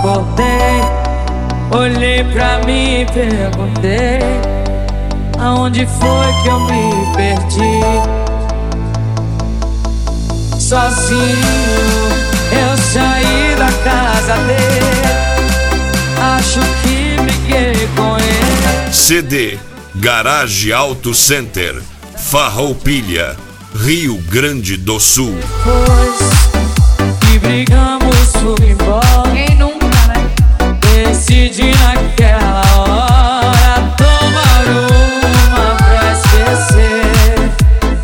acordei, olhei pra mim e perguntei: aonde foi que eu me perdi? Sozinho eu saí da casa dele, acho que briguei com ele. CD Garage Auto Center, Farroupilha, Rio Grande do Sul. Depois que brigamos, fui embora. Quem nunca, né? Decidi naquela hora tomar uma pra esquecer.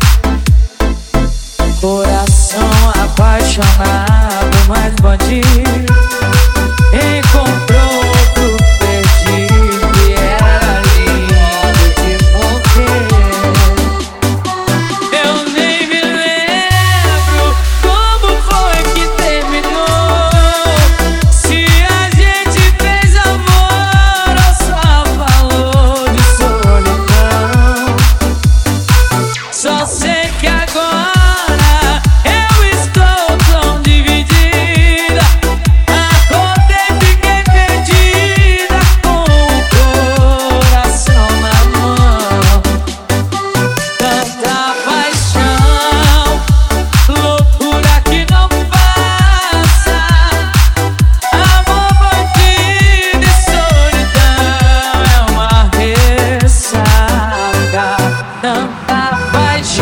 Coração apaixonado, mas bandido encontrou outro perdido e era lindo de morrer. Eu nem me lembro como foi que terminou, se a gente fez amor ou só falou de solidão. Só sei que agora eu estou tão dividida, acordei, fiquei perdida com o coração na mão. Tanta paixão, loucura que não passa, amor bandido e solidão é uma ressaca. Tanta paixão,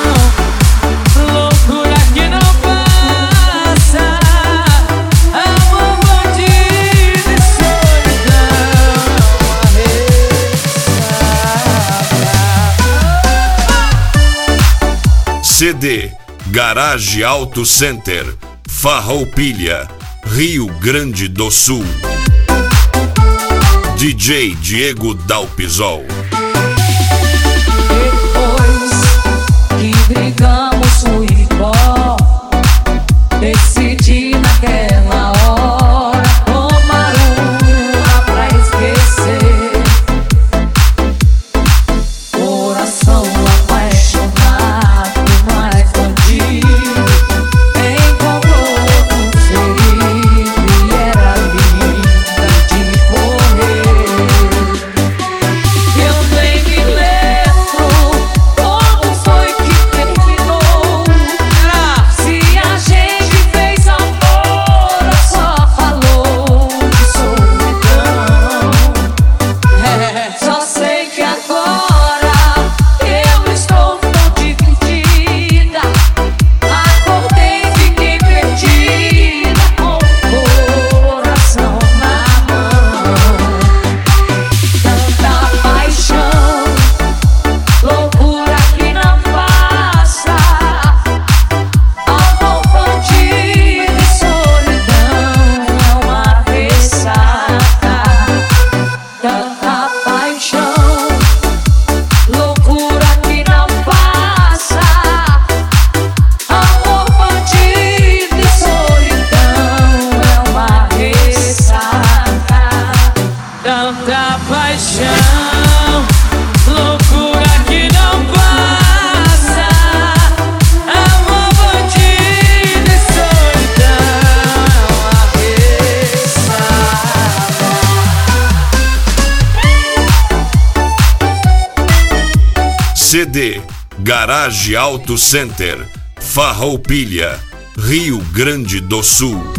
loucura que não passa, amor bandido e solidão é uma ressaca. CD Garage Auto Center, Farroupilha, Rio Grande do Sul. DJ Diego Dalpisol. Depois que brigamos, fui embora. Decidi naquela hora tomar uma pra esquecer. Coração apaixonado, mas bandido encontrou outro ferido e era linda de morrer. Eu nem me lembro como foi que terminou, se a gente fez amor ou só falou de solidão. Só sei que agora eu estou tão dividida, acordei, fiquei perdida com o coração na mão. Tanta paixão, loucura que não passa, amor bandido e solidão é uma ressaca. Tanta paixão, loucura que não passa, amor bandido e solidão é uma ressaca. Tanta paixão, loucura que não passa, amor bandido e solidão é uma ressaca. CD Garage Auto Center, Farroupilha, Rio Grande do Sul.